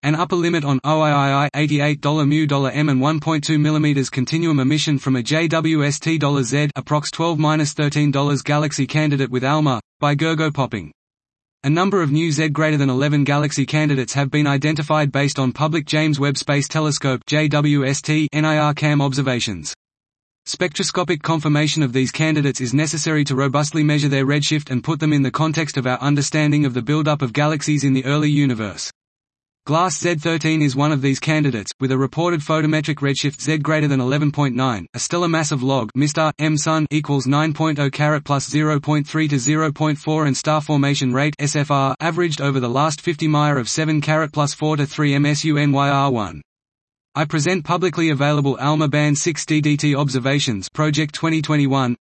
An upper limit on OIII $88 μm and 1.2 mm continuum emission from a JWST Z approx 12–13 galaxy candidate with ALMA, by Gergo Popping. A number of new Z greater than 11 galaxy candidates have been identified based on public James Webb Space Telescope (JWST) NIRCam observations. Spectroscopic confirmation of these candidates is necessary to robustly measure their redshift and put them in the context of our understanding of the buildup of galaxies in the early universe. GLASS Z13 is one of these candidates, with a reported photometric redshift Z greater than 11.9, a stellar mass of log M Sun equals 9.0 carat plus 0.3 to 0.4 and star formation rate SFR averaged over the last 50 MIR of 7 carat plus 4 to 3 MSUNYR1. I present publicly available ALMA Band 6 DDT observations Project 2021,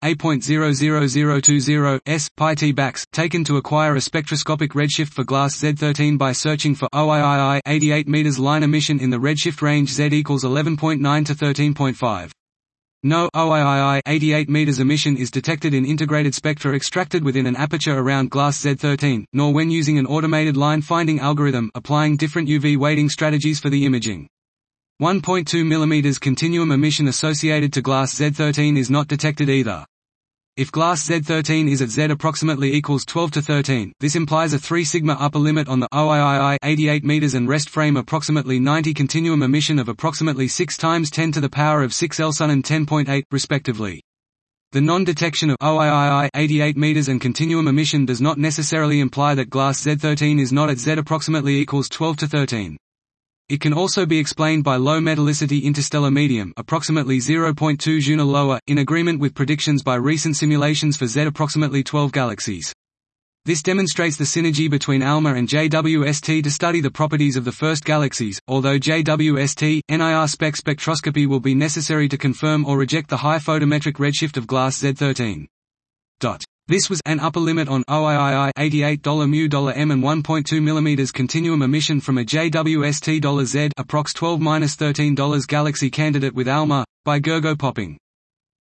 A.00020 S, pi Bax, taken to acquire a spectroscopic redshift for GLASS Z13 by searching for OIII 88 meters line emission in the redshift range Z equals 11.9 to 13.5. No OIII 88 meters emission is detected in integrated spectra extracted within an aperture around GLASS Z13, nor when using an automated line finding algorithm applying different UV weighting strategies for the imaging. 1.2 mm continuum emission associated to GLASS Z13 is not detected either. If GLASS Z13 is at Z approximately equals 12 to 13, this implies a 3 sigma upper limit on the OIII 88 meters and rest frame approximately 90 continuum emission of approximately 6 times 10 to the power of 6 Elsun and 10.8, respectively. The non-detection of OIII 88 meters and continuum emission does not necessarily imply that GLASS Z13 is not at Z approximately equals 12 to 13. It can also be explained by low metallicity interstellar medium approximately 0.2 Juna lower, in agreement with predictions by recent simulations for Z approximately 12 galaxies. This demonstrates the synergy between ALMA and JWST to study the properties of the first galaxies, although JWST, NIR spectroscopy will be necessary to confirm or reject the high photometric redshift of GLASS Z13. This was an upper limit on OIII $88 μm and 1.2 mm continuum emission from a JWST Z approx 12–13 galaxy candidate with ALMA, by Gergo Popping.